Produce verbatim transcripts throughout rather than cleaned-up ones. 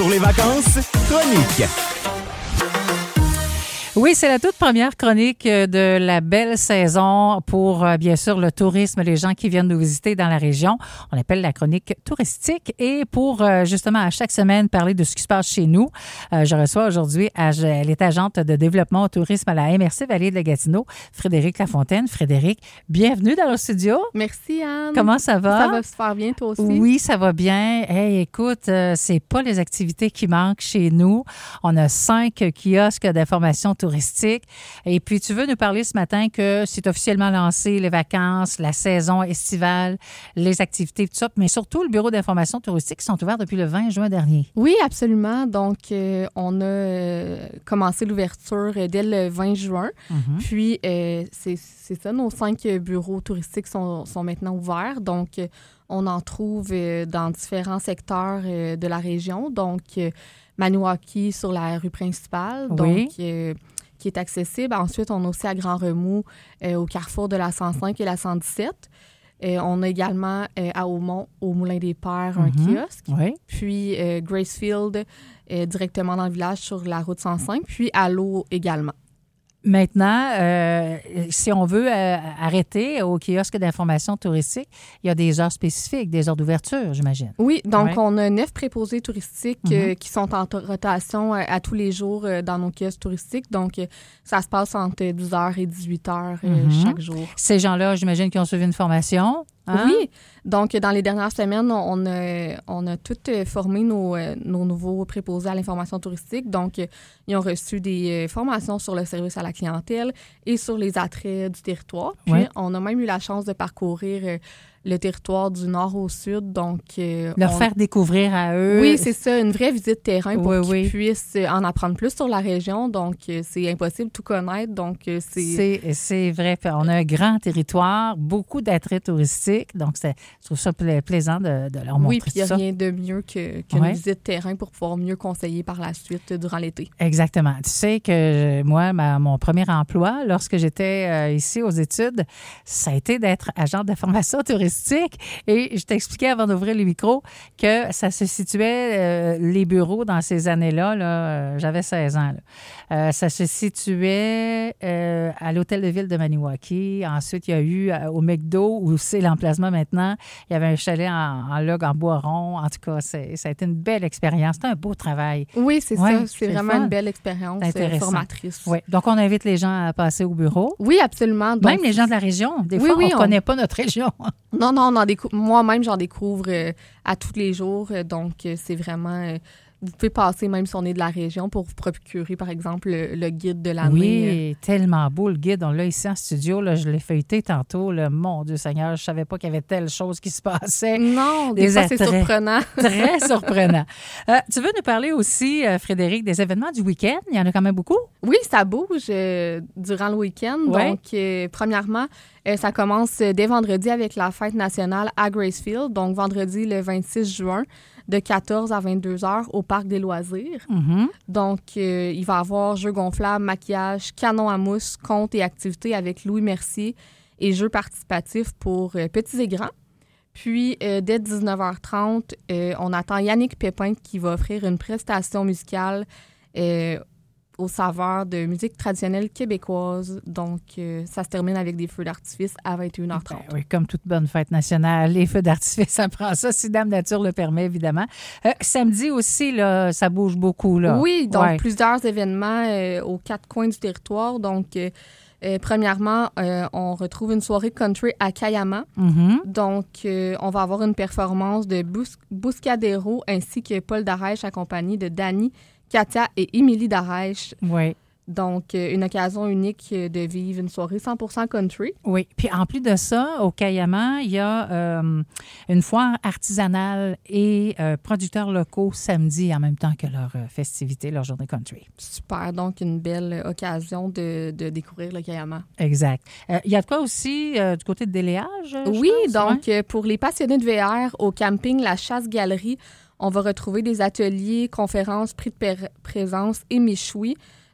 pour les vacances, Chronique. Oui, c'est la toute première chronique de la belle saison pour, euh, bien sûr, le tourisme, les gens qui viennent nous visiter dans la région. On appelle la chronique touristique. Et pour, euh, justement, à chaque semaine, parler de ce qui se passe chez nous, euh, je reçois aujourd'hui, elle est agente de développement au tourisme à la M R C Vallée de la Gatineau, Frédérique Lafontaine. Frédérique, bienvenue dans le studio. Merci, Anne. Comment ça va? Ça va super bien, toi aussi? Oui, ça va bien. Hey, écoute, euh, c'est pas les activités qui manquent chez nous. On a cinq kiosques d'information touristique. Et puis, tu veux nous parler ce matin que c'est officiellement lancé, les vacances, la saison estivale, les activités, tout ça, mais surtout le bureau d'information touristique qui sont ouverts depuis le vingt juin dernier. Oui, absolument. Donc, euh, on a euh, commencé l'ouverture euh, dès le vingt juin. Mm-hmm. Puis, euh, c'est, c'est ça, nos cinq bureaux touristiques sont, sont maintenant ouverts. Donc, euh, on en trouve euh, dans différents secteurs euh, de la région. Donc, euh, Maniwaki sur la rue principale. Oui. Donc, euh, qui est accessible. Ensuite, on a aussi à Grand-Remous, euh, au carrefour de la cent cinq et la cent dix-sept. Euh, on a également euh, à Aumont, au Moulin des Pères, un mm-hmm. kiosque. Oui. Puis euh, Gracefield, euh, directement dans le village sur la route cent cinq. Puis à l'eau également. Maintenant, euh, si on veut euh, arrêter au kiosque d'information touristique, il y a des heures spécifiques, des heures d'ouverture, j'imagine. Oui, donc ouais. on a neuf préposés touristiques mm-hmm. euh, qui sont en t- rotation euh, à tous les jours euh, dans nos kiosques touristiques. Donc, euh, ça se passe entre douze heures et dix-huit heures euh, mm-hmm. chaque jour. Ces gens-là, j'imagine qu'ils ont suivi une formation. Hein? Oui, donc dans les dernières semaines, on a, on a tout formé nos, nos nouveaux préposés à l'information touristique. Donc, ils ont reçu des formations sur le service à la clientèle et sur les attraits du territoire. Puis, ouais. on a même eu la chance de parcourir le territoire du nord au sud. Donc, euh, leur on... faire découvrir à eux. Oui, c'est ça, une vraie visite terrain pour oui, qu'ils oui. puissent en apprendre plus sur la région. Donc, c'est impossible de tout connaître. Donc, c'est... C'est, c'est vrai. On a un grand territoire, beaucoup d'attraits touristiques. Donc, c'est, je trouve ça pla- plaisant de, de leur montrer oui, puis il n'y a rien de mieux que, qu'une ouais. visite terrain pour pouvoir mieux conseiller par la suite durant l'été. Exactement. Tu sais que moi, ma, mon premier emploi, lorsque j'étais euh, ici aux études, ça a été d'être agent d'information touristique. Et je t'expliquais avant d'ouvrir le micro que ça se situait, euh, les bureaux dans ces années-là, là, euh, j'avais seize ans, là. Euh, ça se situait euh, à l'hôtel de ville de Maniwaki. Ensuite, il y a eu euh, au McDo, où c'est l'emplacement maintenant, il y avait un chalet en, en log, en bois rond. En tout cas, c'est, ça a été une belle expérience. C'était un beau travail. Oui, c'est ouais, ça. C'est, c'est vraiment une belle expérience euh, formatrice. Oui. Donc, on invite les gens à passer au bureau. Oui, absolument. Donc, même les gens de la région. Des oui, fois, oui, on ne on... connaît pas notre région. Non, non, on en décou... moi-même, j'en découvre euh, à tous les jours. Euh, donc, euh, c'est vraiment... Euh, vous pouvez passer, même si on est de la région, pour vous procurer, par exemple, le, le guide de l'année. Oui, tellement beau, le guide. On l'a ici en studio. Là, je l'ai feuilleté tantôt. Là, mon Dieu Seigneur, je ne savais pas qu'il y avait telle chose qui se passait. Non, des, des fois, c'est surprenant. Très surprenant. Euh, tu veux nous parler aussi, euh, Frédérique, des événements du week-end? Il y en a quand même beaucoup? Oui, ça bouge euh, durant le week-end. Ouais. Donc, euh, premièrement, euh, ça commence dès vendredi avec la fête nationale à Gracefield. Donc, vendredi, le vingt-six juin, de quatorze à vingt-deux heures au Parc des loisirs. Mm-hmm. Donc, euh, il va y avoir jeux gonflables, maquillage, canon à mousse, contes et activités avec Louis Mercier et jeux participatifs pour euh, petits et grands. Puis, euh, dès dix-neuf heures trente, euh, on attend Yannick Pépin qui va offrir une prestation musicale euh, aux saveurs de musique traditionnelle québécoise. Donc, euh, ça se termine avec des feux d'artifice à vingt et une heures trente. Ben oui, comme toute bonne fête nationale, les feux d'artifice, ça prend ça, si Dame Nature le permet, évidemment. Euh, samedi aussi, là, ça bouge beaucoup, là. Oui, donc ouais. plusieurs événements euh, aux quatre coins du territoire. Donc, euh, euh, premièrement, euh, on retrouve une soirée country à Cayama. Mm-hmm. Donc, euh, on va avoir une performance de Bus- Buscadero ainsi que Paul Darèche accompagné de Dany, Katia et Émilie Darèche. Oui. Donc, euh, une occasion unique de vivre une soirée cent pour cent country. Oui. Puis en plus de ça, au Cayama, il y a euh, une foire artisanale et euh, producteurs locaux samedi en même temps que leur euh, festivité, leur journée country. Super. Donc, une belle occasion de, de découvrir le Cayama. Exact. Euh, il y a de quoi aussi euh, du côté de déléage? Oui, pense, donc ouais? euh, pour les passionnés de V R, au camping La Chasse-Galerie, on va retrouver des ateliers, conférences, prix de per- présence et méchouis.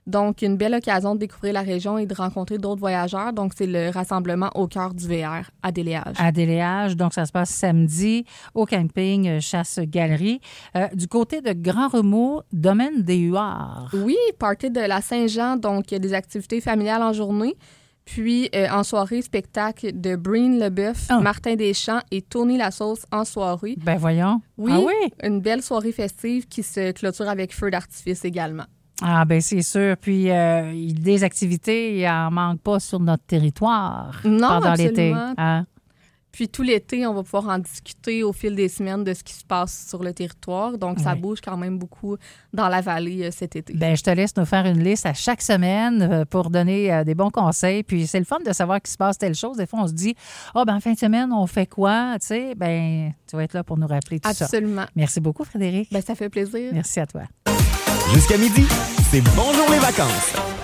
Donc, une belle occasion de découvrir la région et de rencontrer d'autres voyageurs. Donc, c'est le rassemblement au cœur du V R à Déléage. À Déléage, donc ça se passe samedi au camping Chasse-Galerie. Euh, du côté de Grand Remous, domaine des Huards. Oui, party de la Saint-Jean, donc il y a des activités familiales en journée. Puis, euh, en soirée, spectacle de Breen Leboeuf, oh. Martin Deschamps et Tony Lasauce en soirée. Ben voyons. Oui, ah oui, une belle soirée festive qui se clôture avec feu d'artifice également. Ah ben c'est sûr. Puis, euh, des activités, il n'en manque pas sur notre territoire non, pendant absolument. l'été. Hein? Puis tout l'été, on va pouvoir en discuter au fil des semaines de ce qui se passe sur le territoire. Donc, ça oui. bouge quand même beaucoup dans la vallée euh, cet été. Bien, je te laisse nous faire une liste à chaque semaine euh, pour donner euh, des bons conseils. Puis c'est le fun de savoir qu'il se passe telle chose. Des fois, on se dit, ah, oh, ben en fin de semaine, on fait quoi? Tu sais, ben tu vas être là pour nous rappeler tout Absolument. ça. Absolument. Merci beaucoup, Frédéric. Ben, ça fait plaisir. Merci à toi. Jusqu'à midi, c'est Bonjour les vacances.